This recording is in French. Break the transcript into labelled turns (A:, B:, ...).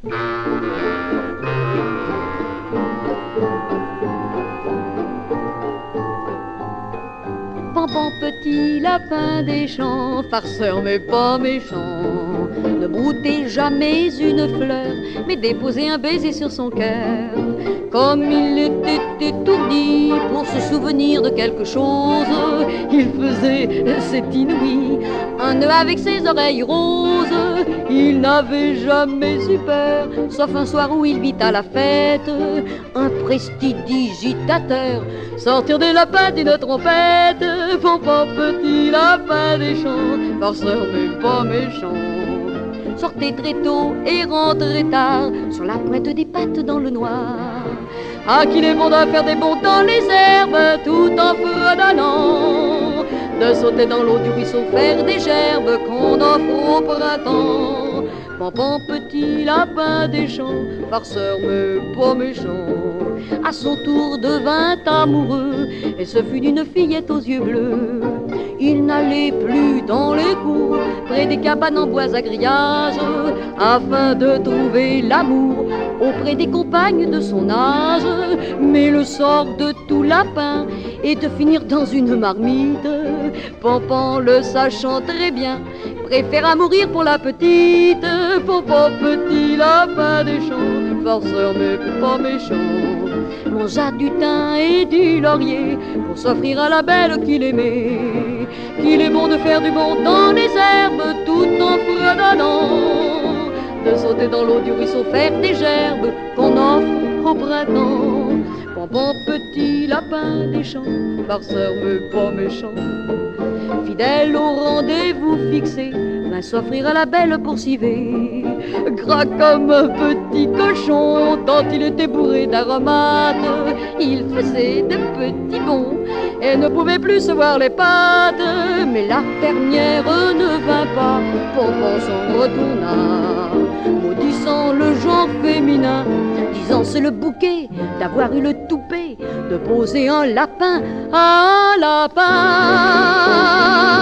A: Pampan, petit lapin des champs, farceur mais pas méchant, ne broutez jamais une fleur, mais déposez un baiser sur son cœur. Comme il était étourdi pour se souvenir de quelque chose, il faisait, c'est inouï, un nœud avec ses oreilles roses. Il n'avait jamais eu peur, sauf un soir où il vit à la fête un prestidigitateur sortir des lapins d'une trompette. Pampan, petit lapin des champs, farceur mais pas méchant, sortez très tôt et rentrez tard, sur la pointe des pattes dans le noir. Ah, qu'il est bon de faire des bonds dans les herbes, tout en fredonnant, de sauter dans l'eau du ruisseau, faire des gerbes qu'on offre au printemps. Pampan, petit lapin des champs, farceur mais pas méchant, à son tour devint amoureux, et ce fut d'une fillette aux yeux bleus. Il n'allait plus dans les cours, près des cabanes en bois à grillage, afin de trouver l'amour auprès des compagnes de son âge. Mais le sort de tout lapin est de finir dans une marmite. Pampan, le sachant très bien, préfère à mourir pour la petite. Pampan, petit lapin des champs, farceur mais pas méchant, mangea du thym et du laurier pour s'offrir à la belle qu'il aimait. Qu'il est bon de faire du bond dans les herbes tout en fredonnant, de sauter dans l'eau du ruisseau, faire des gerbes qu'on offre au printemps. Pampan, petit lapin des champs, farceur mais pas méchant, fidèle au rendez-vous fixé, vint s'offrir à la belle pour civer. Gras comme un petit cochon, tant il était bourré d'aromates, il faisait de petits bonds et ne pouvait plus se voir les pattes. Mais la fermière ne vint pas, Pampan s'en retourna, maudissant le genre féminin, disant c'est le bouquet d'avoir eu le toupet de poser un lapin à un lapin.